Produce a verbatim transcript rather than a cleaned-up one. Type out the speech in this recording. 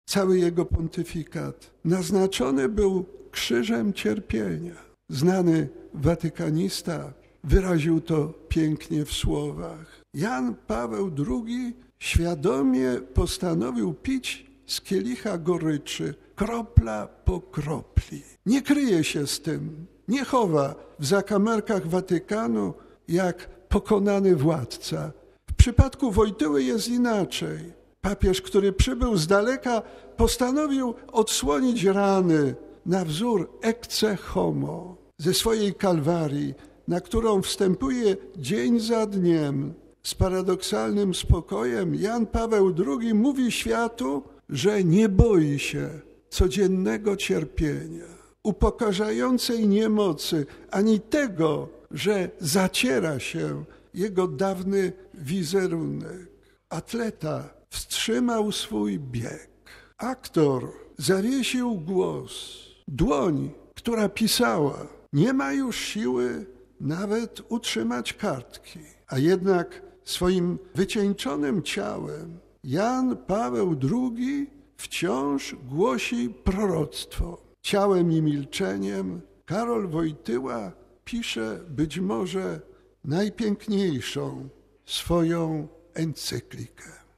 cały jego pontyfikat naznaczony był krzyżem cierpienia. Znany watykanista wyraził to pięknie w słowach. Jan Paweł drugi świadomie postanowił pić z kielicha goryczy, kropla po kropli. Nie kryje się z tym, nie chowa w zakamarkach Watykanu jak pokonany władca. W przypadku Wojtyły jest inaczej. Papież, który przybył z daleka, postanowił odsłonić rany na wzór ecce homo ze swojej Kalwarii, na którą wstępuje dzień za dniem. Z paradoksalnym spokojem Jan Paweł drugi mówi światu, że nie boi się codziennego cierpienia, upokarzającej niemocy, ani tego, że zaciera się jego dawny wizerunek. Atleta wstrzymał swój bieg. Aktor zawiesił głos. Dłoń, która pisała, nie ma już siły nawet utrzymać kartki. A jednak swoim wycieńczonym ciałem Jan Paweł drugi wciąż głosi proroctwo. Ciałem i milczeniem Karol Wojtyła pisze być może najpiękniejszą swoją encyklikę.